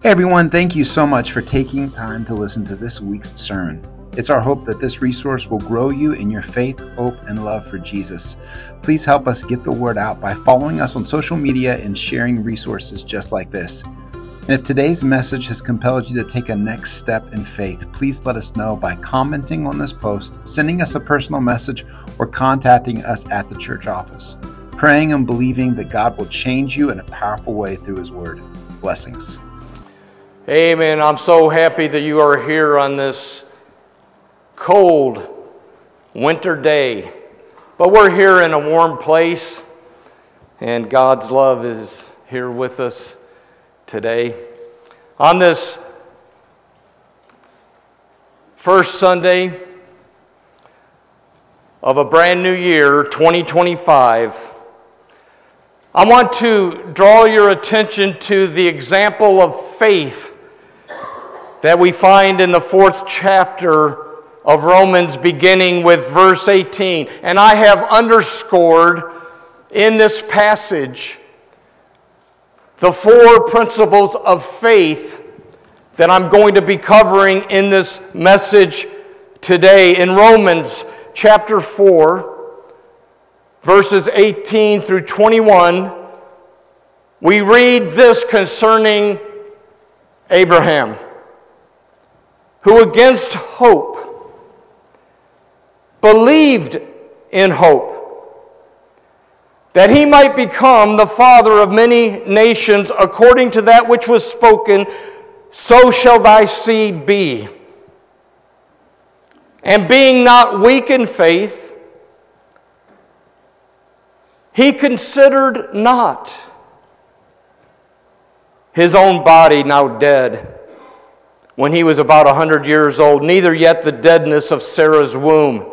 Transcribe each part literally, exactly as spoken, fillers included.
Hey everyone, thank you so much for taking time to listen to this week's sermon. It's our hope that this resource will grow you in your faith, hope, and love for Jesus. Please help us get the word out by following us on social media and sharing resources just like this. And if today's message has compelled you to take a next step in faith, please let us know by commenting on this post, sending us a personal message, or contacting us at the church office. Praying and believing that God will change you in a powerful way through His Word. Blessings. Amen. I'm so happy that you are here on this cold winter day. But we're here in a warm place, and God's love is here with us today. On this first Sunday of a brand new year, twenty twenty-five, I want to draw your attention to the example of faith that we find in the fourth chapter of Romans, beginning with verse eighteen. And I have underscored in this passage the four principles of faith that I'm going to be covering in this message today. In Romans chapter four, verses eighteen through twenty-one, we read this concerning Abraham, who against hope believed in hope, that he might become the father of many nations, according to that which was spoken, so shall thy seed be. And being not weak in faith, he considered not his own body now dead, when he was about a hundred years old, neither yet the deadness of Sarah's womb.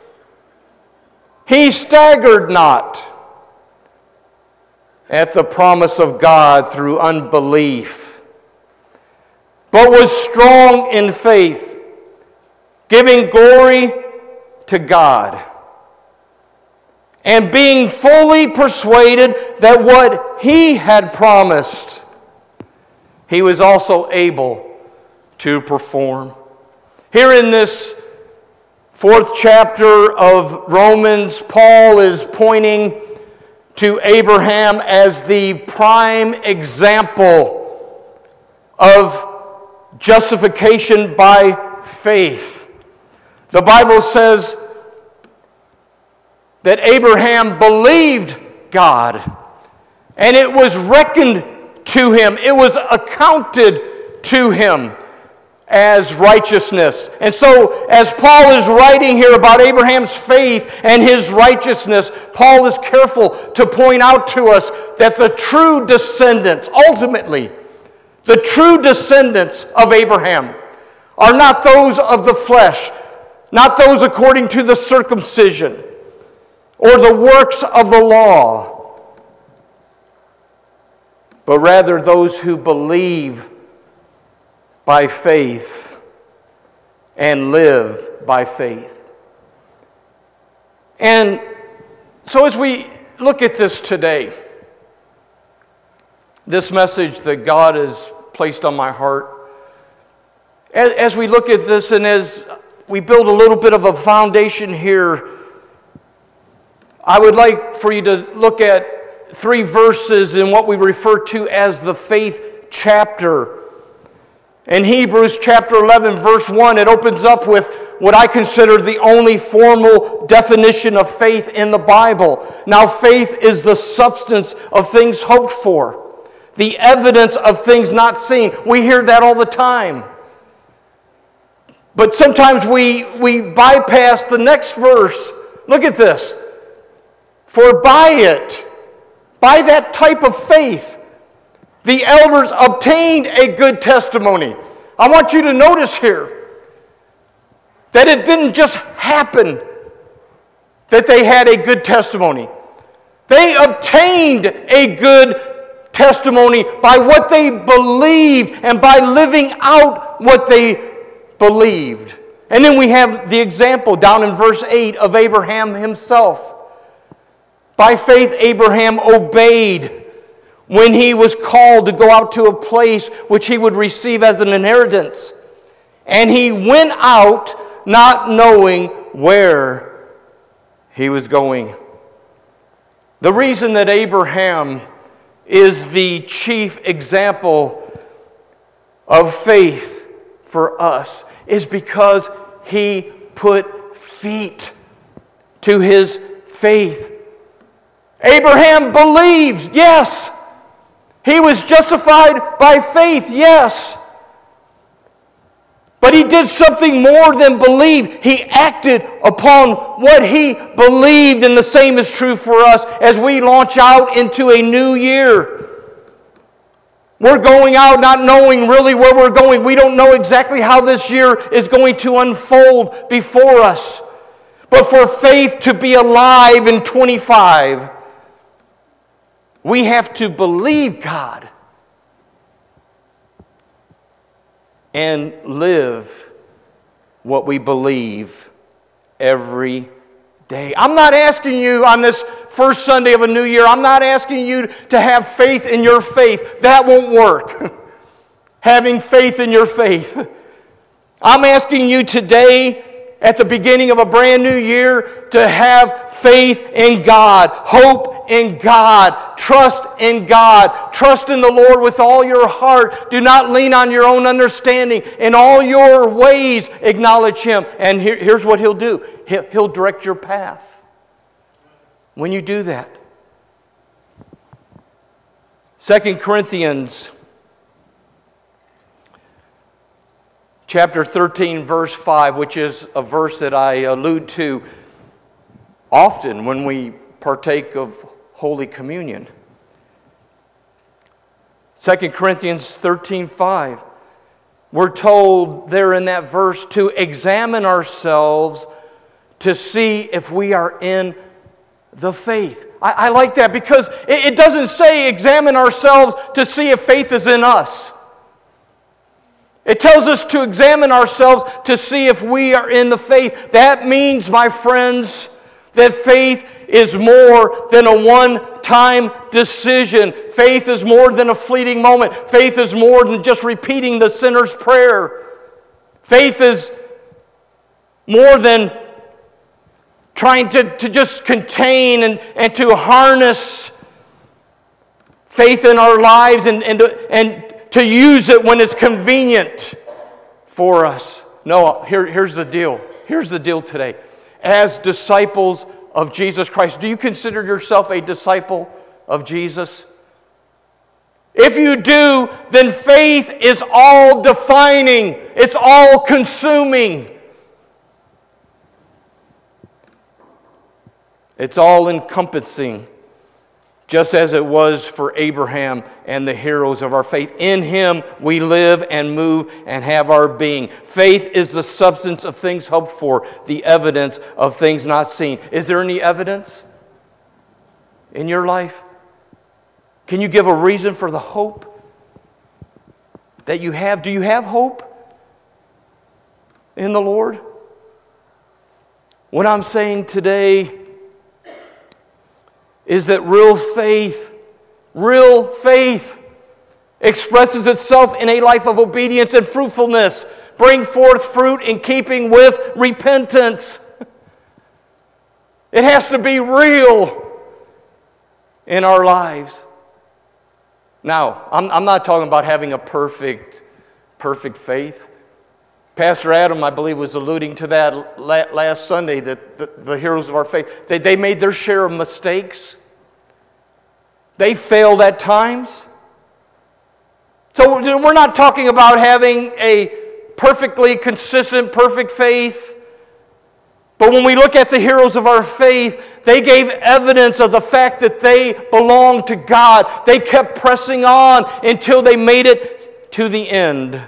He staggered not at the promise of God through unbelief, but was strong in faith, giving glory to God, and being fully persuaded that what he had promised, he was also able to perform. Here in this fourth chapter of Romans, Paul is pointing to Abraham as the prime example of justification by faith. The Bible says that Abraham believed God, and it was reckoned to him, it was accounted to him as righteousness. And so, as Paul is writing here about Abraham's faith and his righteousness, Paul is careful to point out to us that the true descendants, ultimately, the true descendants of Abraham are not those of the flesh, not those according to the circumcision or the works of the law, but rather those who believe by faith and live by faith. And so as we look at this today, this message that God has placed on my heart, as, as we look at this and as we build a little bit of a foundation here, I would like for you to look at three verses in what we refer to as the faith chapter. In Hebrews chapter eleven, verse one, it opens up with what I consider the only formal definition of faith in the Bible. Now, faith is the substance of things hoped for, the evidence of things not seen. We hear that all the time. But sometimes we, we bypass the next verse. Look at this. For by it, by that type of faith, the elders obtained a good testimony. I want you to notice here that it didn't just happen that they had a good testimony. They obtained a good testimony by what they believed and by living out what they believed. And then we have the example down in verse eight of Abraham himself. By faith, Abraham obeyed when he was called to go out to a place which he would receive as an inheritance. And he went out not knowing where he was going. The reason that Abraham is the chief example of faith for us is because he put feet to his faith. Abraham believed, yes. He was justified by faith, yes. But he did something more than believe. He acted upon what he believed, and the same is true for us as we launch out into a new year. We're going out not knowing really where we're going. We don't know exactly how this year is going to unfold before us. But for faith to be alive in twenty-five, we have to believe God and live what we believe every day. I'm not asking you on this first Sunday of a new year, I'm not asking you to have faith in your faith. That won't work. Having faith in your faith. I'm asking you today, at the beginning of a brand new year, to have faith in God, hope in God, trust in God. Trust in the Lord with all your heart. Do not lean on your own understanding. In all your ways, acknowledge Him. And here, here's what He'll do. He'll, he'll direct your path when you do that. Second Corinthians chapter thirteen, verse five, which is a verse that I allude to often when we partake of Holy Communion. Second Corinthians thirteen, five. We're told there in that verse to examine ourselves to see if we are in the faith. I, I like that because it, it doesn't say examine ourselves to see if faith is in us. It tells us to examine ourselves to see if we are in the faith. That means, my friends, that faith is more than a one-time decision. Faith is more than a fleeting moment. Faith is more than just repeating the sinner's prayer. Faith is more than trying to, to just contain and, and to harness faith in our lives and, and, to, and to use it when it's convenient for us. No, here, here's the deal. Here's the deal today. As disciples of Jesus Christ, do you consider yourself a disciple of Jesus? If you do, then faith is all defining. It's all consuming. It's all encompassing, just as it was for Abraham and the heroes of our faith. In Him we live and move and have our being. Faith is the substance of things hoped for, the evidence of things not seen. Is there any evidence in your life? Can you give a reason for the hope that you have? Do you have hope in the Lord? What I'm saying today is that real faith, real faith expresses itself in a life of obedience and fruitfulness. Bring forth fruit in keeping with repentance. It has to be real in our lives. Now, I'm, I'm not talking about having a perfect, perfect faith. Pastor Adam, I believe, was alluding to that last Sunday, that the, the heroes of our faith, they, they made their share of mistakes. They failed at times. So we're not talking about having a perfectly consistent, perfect faith. But when we look at the heroes of our faith, they gave evidence of the fact that they belonged to God. They kept pressing on until they made it to the end.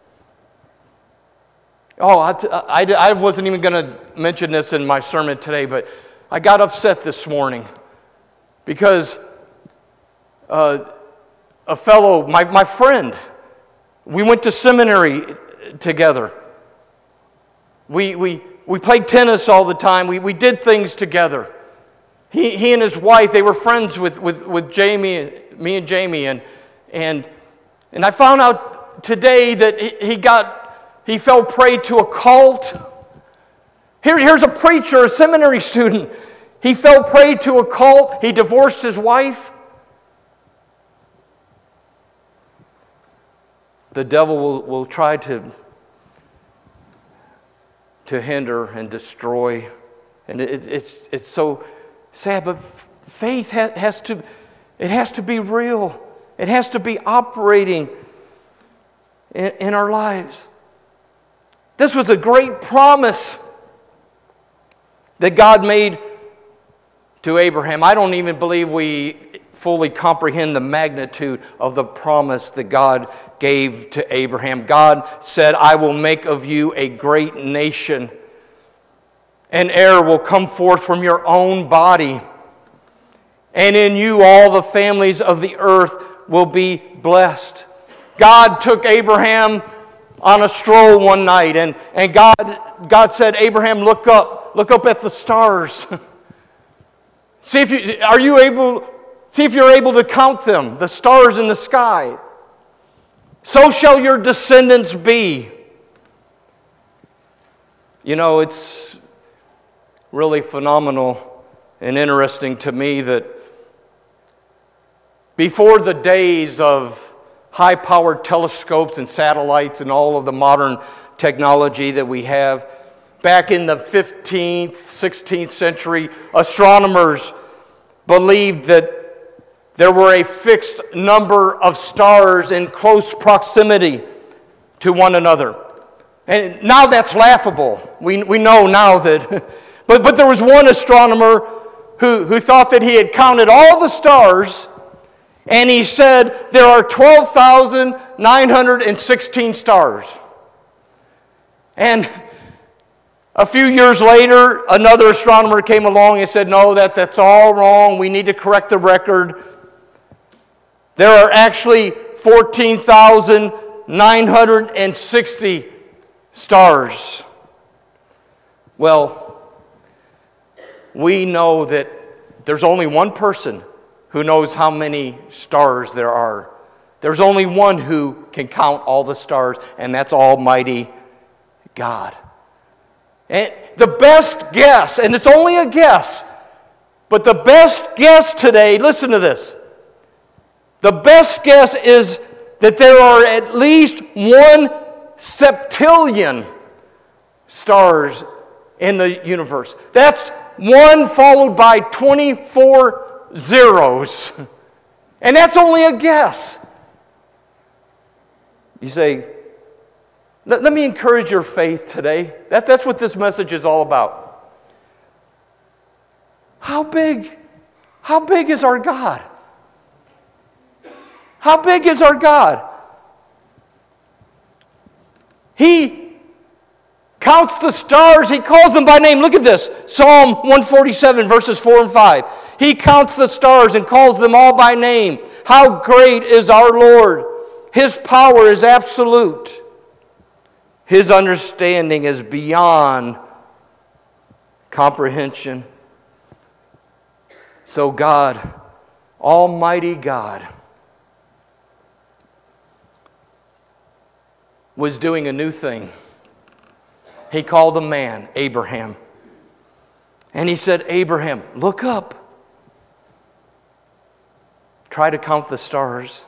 Oh, I, I, I wasn't even going to mention this in my sermon today, but I got upset this morning because uh, a fellow, my, my friend, we went to seminary together. We, we, we played tennis all the time. We, we did things together. He, he and his wife, they were friends with, with, with Jamie, me and Jamie, and and and I found out today that he, he got he fell prey to a cult. Here, here's a preacher, a seminary student. He fell prey to a cult. He divorced his wife. The devil will, will try to, to hinder and destroy. And it, it's, it's so sad, but faith has, has to, it has to be real. It has to be operating in, in our lives. This was a great promise that God made to Abraham. I don't even believe we fully comprehend the magnitude of the promise that God gave to Abraham. God said, I will make of you a great nation. An heir will come forth from your own body. And in you all the families of the earth will be blessed. God took Abraham on a stroll one night, and, and God, God said, Abraham, look up. Look up at the stars. See if you are you able see if you're able to count them, the stars in the sky. So shall your descendants be. You know, it's really phenomenal and interesting to me that before the days of high-powered telescopes and satellites and all of the modern technology that we have, back in the fifteenth, sixteenth century, astronomers believed that there were a fixed number of stars in close proximity to one another. And now that's laughable. We, we know now that. But, but there was one astronomer who, who thought that he had counted all the stars, and he said there are twelve thousand nine hundred sixteen stars. And a few years later, another astronomer came along and said, no, that, that's all wrong. We need to correct the record. There are actually fourteen thousand nine hundred sixty stars. Well, we know that there's only one person who knows how many stars there are. There's only one who can count all the stars, and that's Almighty God. And the best guess, and it's only a guess, but the best guess today, listen to this. The best guess is that there are at least one septillion stars in the universe. That's one followed by twenty-four zeros. And that's only a guess. You say, let, let me encourage your faith today. That, that's what this message is all about. How big, how big is our God? How big is our God? He counts the stars. He calls them by name. Look at this. Psalm one forty-seven, verses four and five. He counts the stars and calls them all by name. How great is our Lord! His power is absolute. His understanding is beyond comprehension. So God, Almighty God, was doing a new thing. He called a man, Abraham. And he said, Abraham, look up. Try to count the stars.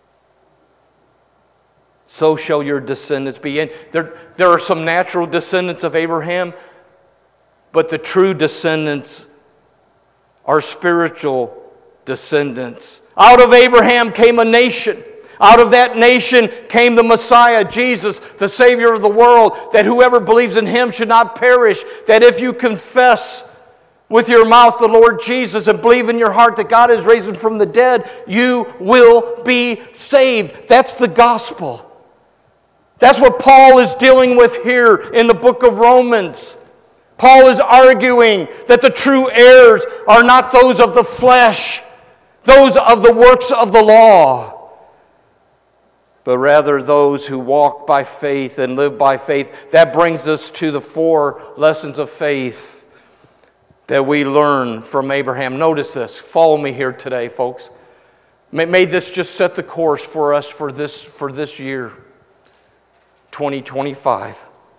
So shall your descendants be. And there, there are some natural descendants of Abraham, but the true descendants are spiritual descendants. Out of Abraham came a nation. Out of that nation came the Messiah, Jesus, the Savior of the world, that whoever believes in Him should not perish, that if you confess with your mouth the Lord Jesus and believe in your heart that God is raised from the dead, you will be saved. That's the gospel. That's what Paul is dealing with here in the book of Romans. Paul is arguing that the true heirs are not those of the flesh, those of the works of the law, but rather those who walk by faith and live by faith. That brings us to the four lessons of faith that we learn from Abraham. Notice this. Follow me here today, folks. May, may this just set the course for us for this, for this year, twenty twenty-five.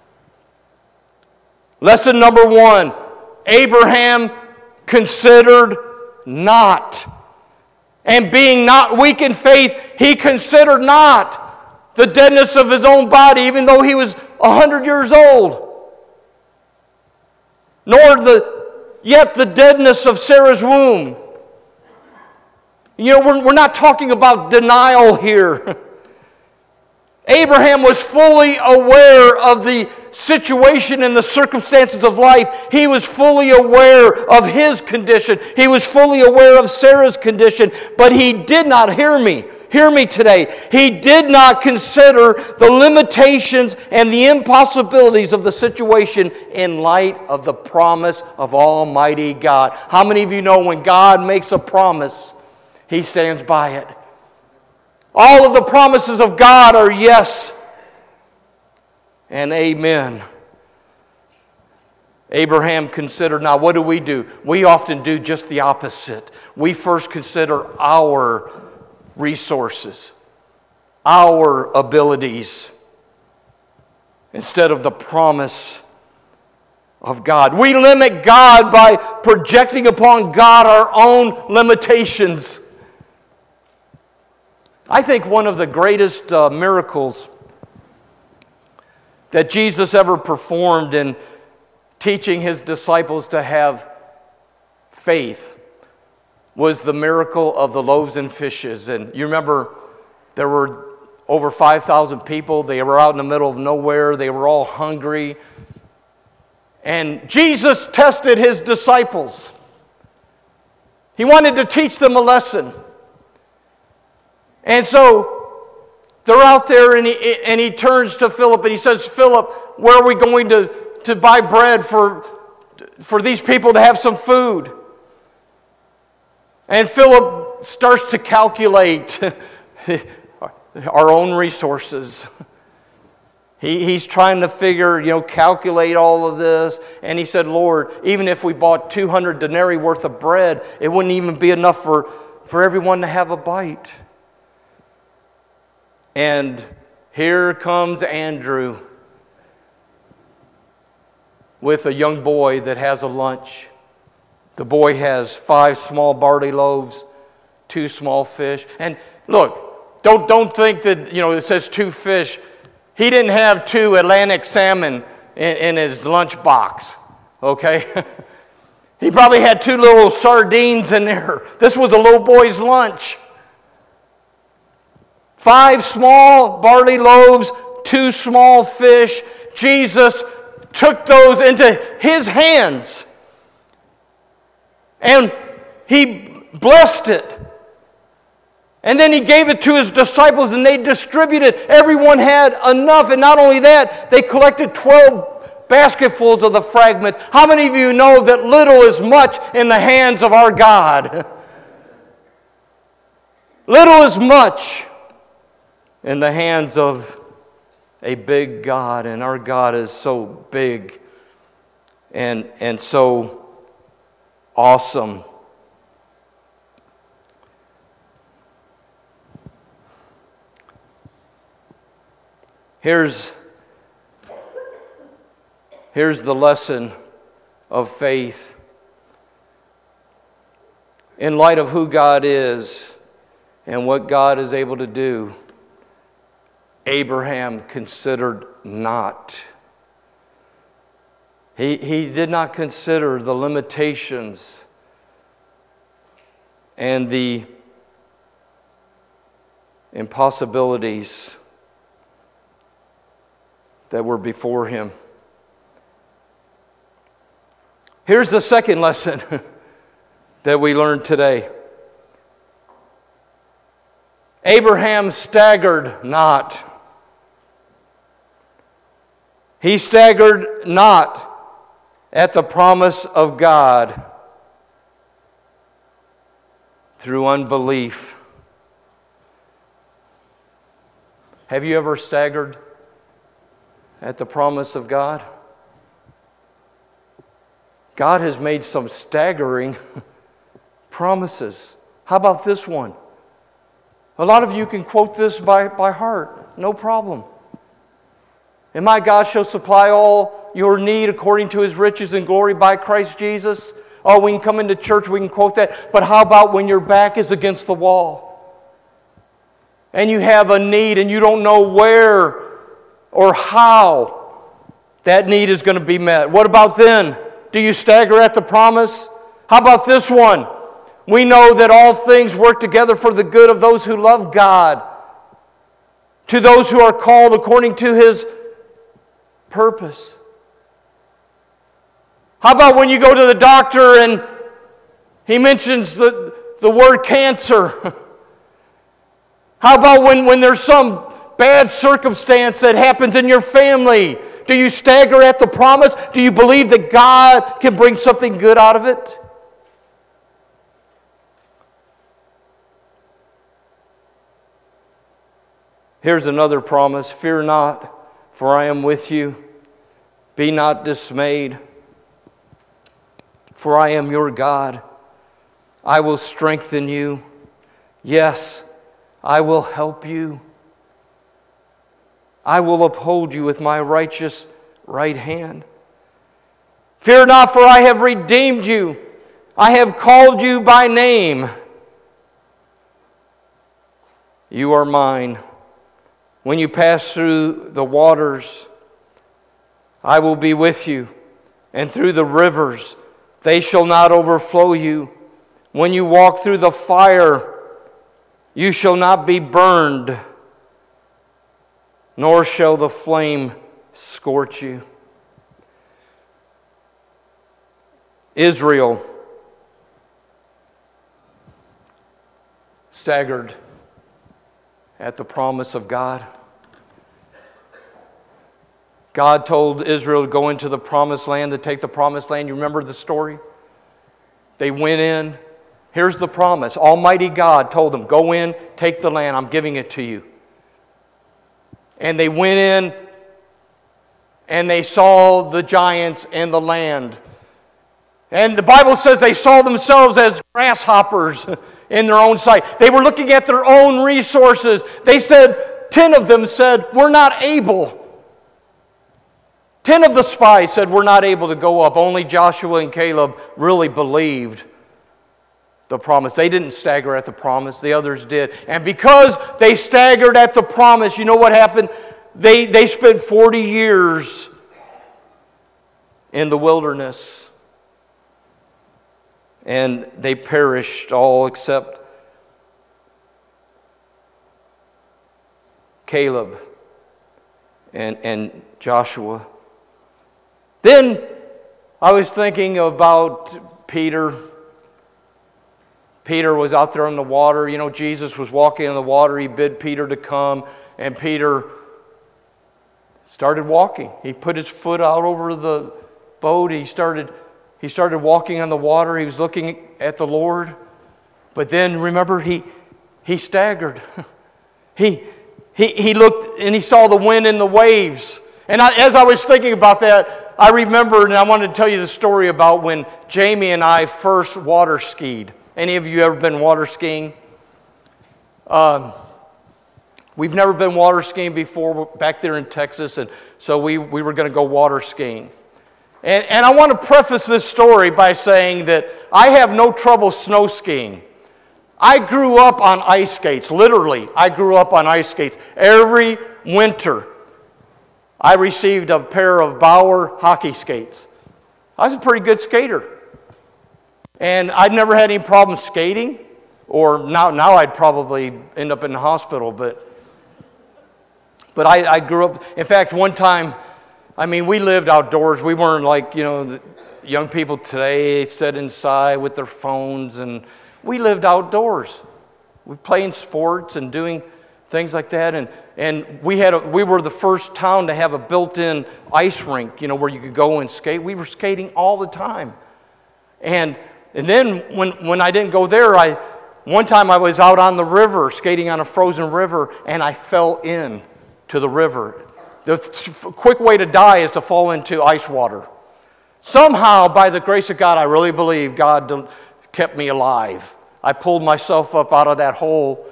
Lesson number one, Abraham considered not. And being not weak in faith, he considered not the deadness of his own body, even though he was one hundred years old. Nor the, yet the deadness of Sarah's womb. You know, we're, we're not talking about denial here. Abraham was fully aware of the situation and the circumstances of life. He was fully aware of his condition. He was fully aware of Sarah's condition. But he did not, hear me, hear me today, he did not consider the limitations and the impossibilities of the situation in light of the promise of Almighty God. How many of you know when God makes a promise, He stands by it? All of the promises of God are yes and amen. Abraham considered, now what do we do? We often do just the opposite. We first consider our resources, our abilities, instead of the promise of God. We limit God by projecting upon God our own limitations. I think one of the greatest uh, miracles that Jesus ever performed in teaching His disciples to have faith was the miracle of the loaves and fishes. And you remember there were over five thousand people. They were out in the middle of nowhere. They were all hungry. And Jesus tested His disciples. He wanted to teach them a lesson. And so they're out there, and he, and he turns to Philip and he says, Philip, where are we going to, to buy bread for, for these people to have some food? And Philip starts to calculate our own resources. He, he's trying to figure, you know, calculate all of this. And he said, Lord, even if we bought two hundred denarii worth of bread, it wouldn't even be enough for, for everyone to have a bite. And here comes Andrew with a young boy that has a lunch. The boy has five small barley loaves, two small fish. And look, don't, don't think that, you know, it says two fish. He didn't have two Atlantic salmon in, in his lunch box, okay? He probably had two little sardines in there. This was a little boy's lunch. Five small barley loaves, two small fish. Jesus took those into His hands. And He blessed it. And then He gave it to His disciples and they distributed. Everyone had enough. And not only that, they collected twelve basketfuls of the fragments. How many of you know that little is much in the hands of our God? Little is much in the hands of a big God. And our God is so big and, and so awesome. Here's, here's the lesson of faith. In light of who God is and what God is able to do, Abraham considered not. He, he did not consider the limitations and the impossibilities that were before him. Here's the second lesson that we learned today. Abraham staggered not. He staggered not at the promise of God through unbelief. Have you ever staggered at the promise of God? God has made some staggering promises. How about this one? A lot of you can quote this by, by heart, no problem. And my God shall supply all your need according to His riches and glory by Christ Jesus. Oh, we can come into church, we can quote that. But how about when your back is against the wall? And you have a need and you don't know where or how that need is going to be met. What about then? Do you stagger at the promise? How about this one? We know that all things work together for the good of those who love God, to those who are called according to His purpose. How about when you go to the doctor and he mentions the, the word cancer? How about when, when there's some bad circumstance that happens in your family? Do you stagger at the promise? Do you believe that God can bring something good out of it? Here's another promise. Fear not, for I am with you. Be not dismayed, for I am your God. I will strengthen you. Yes, I will help you. I will uphold you with my righteous right hand. Fear not, for I have redeemed you. I have called you by name. You are mine. When you pass through the waters, I will be with you. And through the rivers, they shall not overflow you. When you walk through the fire, you shall not be burned, nor shall the flame scorch you. Israel staggered at the promise of God. God told Israel to go into the promised land, to take the promised land. You remember the story? They went in. Here's the promise. Almighty God told them, go in, take the land. I'm giving it to you. And they went in and they saw the giants and the land. And the Bible says they saw themselves as grasshoppers in their own sight. They were looking at their own resources. They said, ten of them said, we're not able. Ten of the spies said, we're not able to go up. Only Joshua and Caleb really believed the promise. They didn't stagger at the promise. The others did. And because they staggered at the promise, you know what happened? They, they spent forty years in the wilderness. And they perished, all except Caleb and, and Joshua. Then I was thinking about Peter. Peter was out there on the water. You know, Jesus was walking on the water. He bid Peter to come, and Peter started walking. He put his foot out over the boat. He started, he started walking on the water. He was looking at the Lord. But then, remember, he, he staggered. he, he, he looked and he saw the wind and the waves. And I, as I was thinking about that, I remembered, and I wanted to tell you the story about when Jamie and I first water skied. Any of you ever been water skiing? Um, we've never been water skiing before back there in Texas, and so we, we were going to go water skiing. And, and I want to preface this story by saying that I have no trouble snow skiing. I grew up on ice skates, literally. I grew up on ice skates. Every winter, I received a pair of Bauer hockey skates. I was a pretty good skater. And I'd never had any problem skating, or now, now I'd probably end up in the hospital, but but I, I grew up. In fact, one time, I mean, we lived outdoors. We weren't like, you know, the young people today sit inside with their phones, and we lived outdoors. We playing sports and doing things like that, and and we had a, we were the first town to have a built-in ice rink, you know, where you could go and skate. We were skating all the time, and and then when when I didn't go there, I one time I was out on the river skating on a frozen river, and I fell in to the river. The quick way to die is to fall into ice water. Somehow, by the grace of God, I really believe God kept me alive. I pulled myself up out of that hole.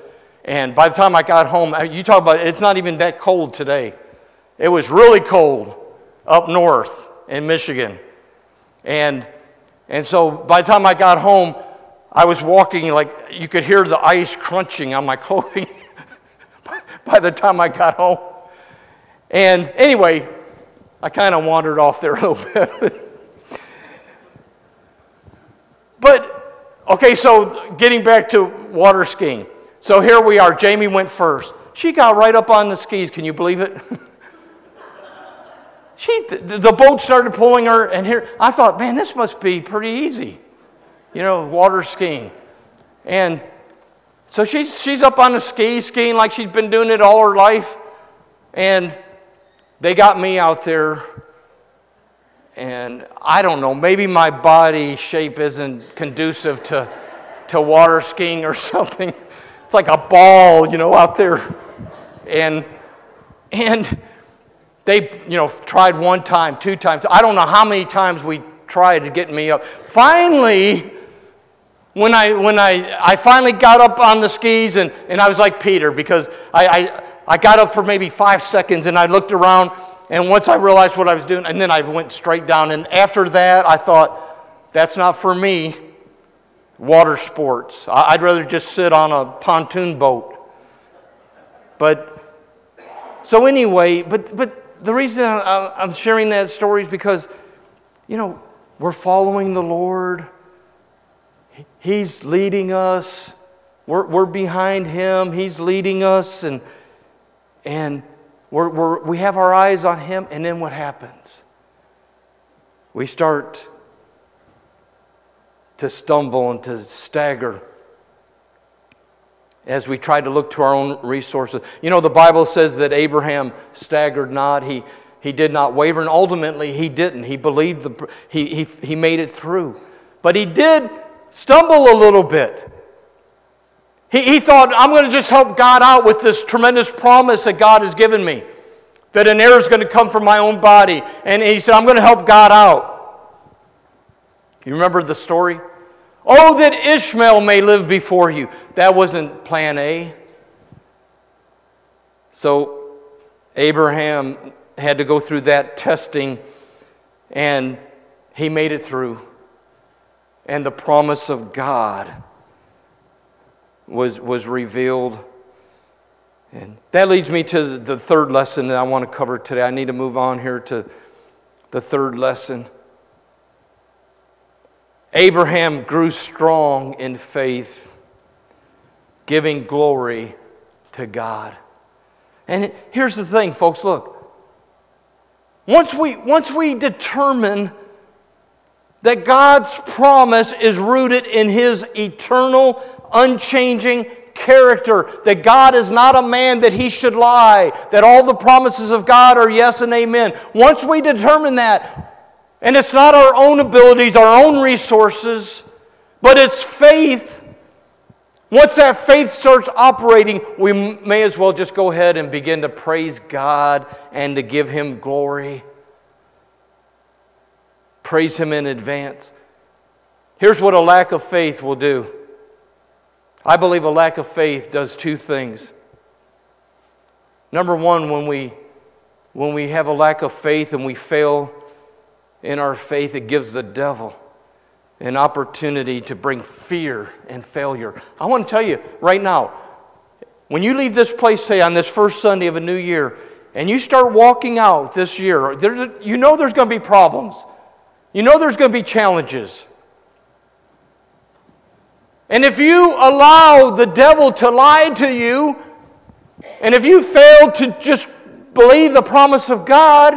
And by the time I got home, you talk about, it's not even that cold today. It was really cold up north in Michigan. And and so by the time I got home, I was walking like you could hear the ice crunching on my clothing by the time I got home. And anyway, I kind of wandered off there a little bit. But, okay, so getting back to water skiing. So here we are. Jamie went first. She got right up on the skis. Can you believe it? She, the, the boat started pulling her, and here I thought, man, this must be pretty easy, you know, water skiing. And so she's she's up on the skis, skiing like she's been doing it all her life. And they got me out there, and I don't know, maybe my body shape isn't conducive to to water skiing or something. It's like a ball, you know, out there. And and they, you know, tried one time, two times. I don't know how many times we tried to get me up. Finally, when I when I I finally got up on the skis, and, and I was like Peter, because I, I I got up for maybe five seconds, and I looked around, and once I realized what I was doing, and then I went straight down. And after that, I thought, that's not for me. Water sports. I'd rather just sit on a pontoon boat. But so anyway, but but. The reason I'm sharing that story is because, you know, we're following the Lord. He's leading us. We're, we're behind Him. He's leading us. And, and we're, we're, we have our eyes on Him. And then what happens? We start to stumble and to stagger as we try to look to our own resources. You know, the Bible says that Abraham staggered not. He he did not waver, and ultimately he didn't. He believed, the he, he, he made it through. But he did stumble a little bit. He, he thought, I'm going to just help God out with this tremendous promise that God has given me, that an heir is going to come from my own body. And he said, I'm going to help God out. You remember the story? Oh, that Ishmael may live before you. That wasn't plan A. So Abraham had to go through that testing, and he made it through. And the promise of God was, was revealed. And that leads me to the third lesson that I want to cover today. I need to move on here to the third lesson. Abraham grew strong in faith, giving glory to God. And here's the thing, folks, look. Once we, once we determine that God's promise is rooted in His eternal, unchanging character, that God is not a man that He should lie, that all the promises of God are yes and amen. Once we determine that, and it's not our own abilities, our own resources, but it's faith. Once that faith starts operating, we may as well just go ahead and begin to praise God and to give Him glory. Praise Him in advance. Here's what a lack of faith will do. I believe a lack of faith does two things. Number one, when we, when we have a lack of faith and we fail in our faith, it gives the devil an opportunity to bring fear and failure. I want to tell you right now, when you leave this place today on this first Sunday of a new year, and you start walking out this year, there's, you know there's going to be problems. You know there's going to be challenges. And if you allow the devil to lie to you, and if you fail to just believe the promise of God,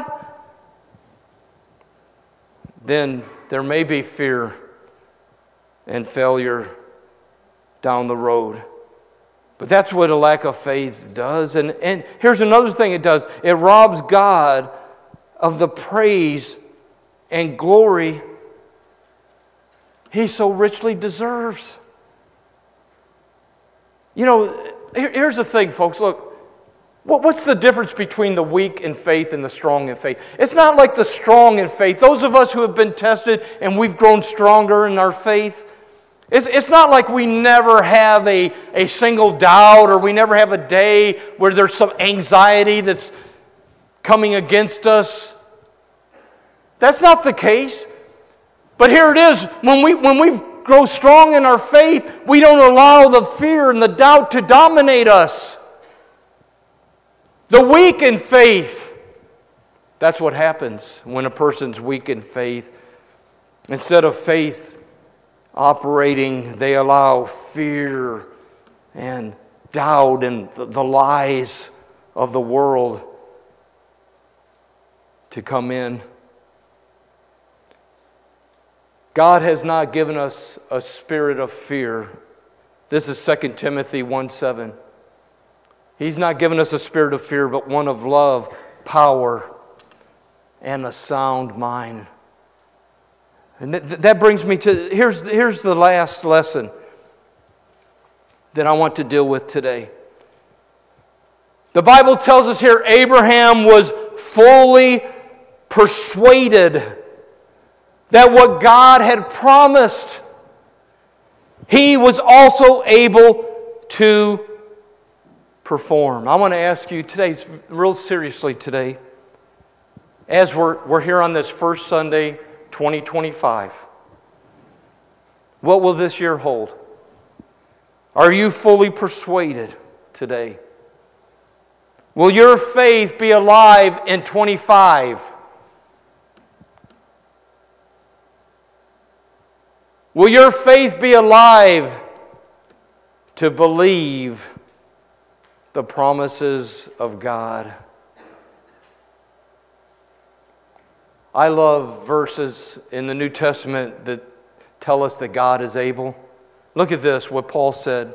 then there may be fear and failure down the road. But that's what a lack of faith does. And, and here's another thing it does. It robs God of the praise and glory He so richly deserves. You know, here, here's the thing, folks. Look, what's the difference between the weak in faith and the strong in faith? It's not like the strong in faith. Those of us who have been tested and we've grown stronger in our faith, It's, it's not like we never have a, a single doubt or we never have a day where there's some anxiety that's coming against us. That's not the case. But here it is. When we, when we grow strong in our faith, we don't allow the fear and the doubt to dominate us. The weak in faith. That's what happens when a person's weak in faith. Instead of faith operating, they allow fear and doubt and the, the lies of the world to come in. God has not given us a spirit of fear. This is Second Timothy one seven. He's not given us a spirit of fear, but one of love, power, and a sound mind. And th- that brings me to, here's, here's the last lesson that I want to deal with today. The Bible tells us here Abraham was fully persuaded that what God had promised, he was also able to perform. I want to ask you today, real seriously today, as we're, we're here on this first Sunday, twenty twenty-five, what will this year hold? Are you fully persuaded today? Will your faith be alive in twenty-five? Will your faith be alive to believe the promises of God? I love verses in the New Testament that tell us that God is able. Look at this, what Paul said.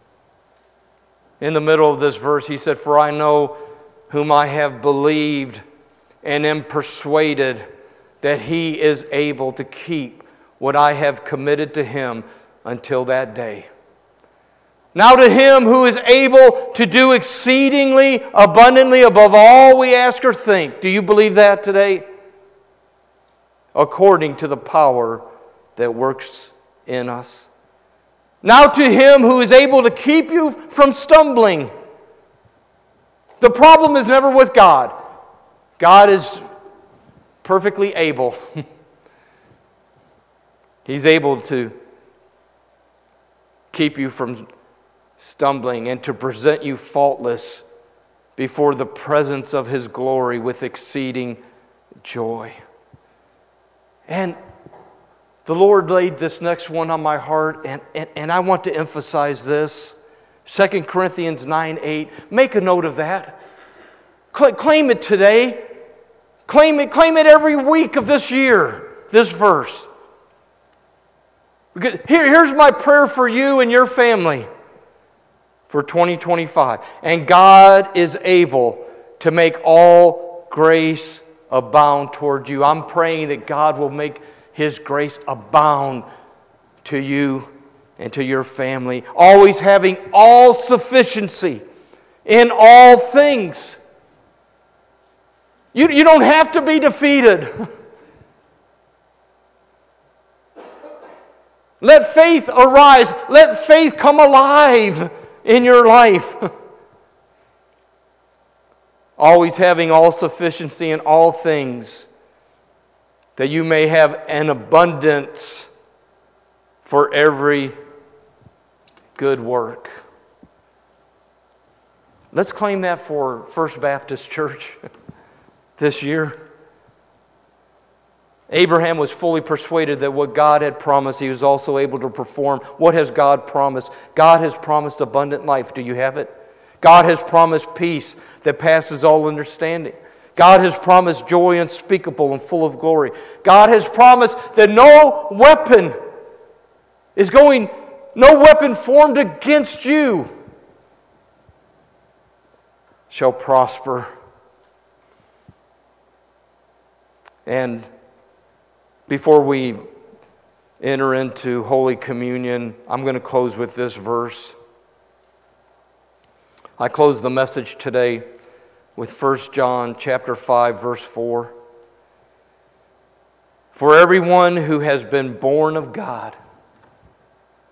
In the middle of this verse, he said, "For I know whom I have believed and am persuaded that he is able to keep what I have committed to him until that day. Now to him who is able to do exceedingly abundantly above all we ask or think." Do you believe that today? "According to the power that works in us. Now to him who is able to keep you from stumbling." The problem is never with God. God is perfectly able. He's able to keep you from stumbling and to present you faultless before the presence of His glory with exceeding joy. And the Lord laid this next one on my heart, and, and, and I want to emphasize this. Second Corinthians nine eight. Make a note of that. Claim it today. Claim it, claim it every week of this year, this verse. Here, here's my prayer for you and your family for twenty twenty-five. "And God is able to make all grace abound toward you." I'm praying that God will make His grace abound to you and to your family, always having all sufficiency in all things. You, you don't have to be defeated. Let faith arise. Let faith come alive in your life. Always having all sufficiency in all things, that you may have an abundance for every good work. Let's claim that for First Baptist Church this year. Abraham was fully persuaded that what God had promised, he was also able to perform. What has God promised? God has promised abundant life. Do you have it? God has promised peace that passes all understanding. God has promised joy unspeakable and full of glory. God has promised that no weapon is going, no weapon formed against you shall prosper. And before we enter into Holy Communion, I'm going to close with this verse. I close the message today with First John chapter five, verse four. "For everyone who has been born of God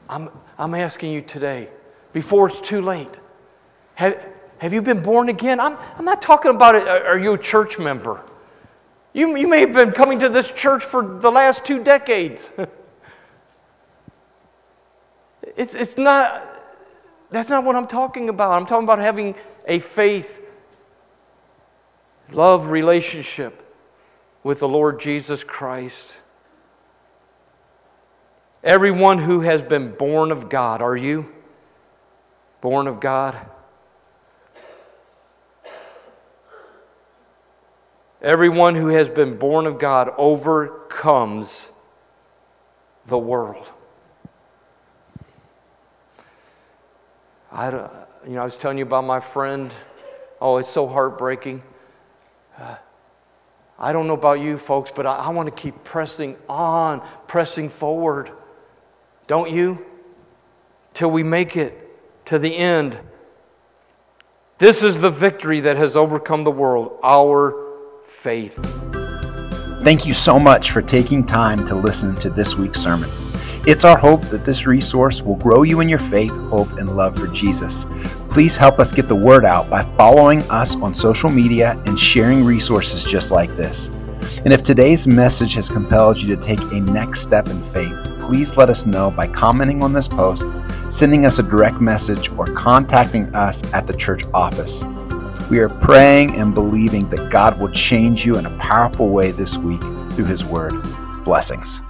I'm, I'm asking you today, before it's too late, have, have you been born again? I'm, I'm not talking about it, are you a church member? You, you may have been coming to this church for the last two decades. it's, it's not, that's not what I'm talking about. I'm talking about having a faith, love relationship with the Lord Jesus Christ. Everyone who has been born of God, are you born of God? Everyone who has been born of God overcomes the world. I, don't, you know, I was telling you about my friend. Oh, it's so heartbreaking. Uh, I don't know about you folks, but I, I want to keep pressing on, pressing forward. Don't you? Till we make it to the end. This is the victory that has overcome the world, our faith. Thank you so much for taking time to listen to this week's sermon. It's our hope that this resource will grow you in your faith, hope, and love for Jesus. Please help us get the word out by following us on social media and sharing resources just like this. And if today's message has compelled you to take a next step in faith, please let us know by commenting on this post, sending us a direct message, or contacting us at the church office. We are praying and believing that God will change you in a powerful way this week through His Word. Blessings.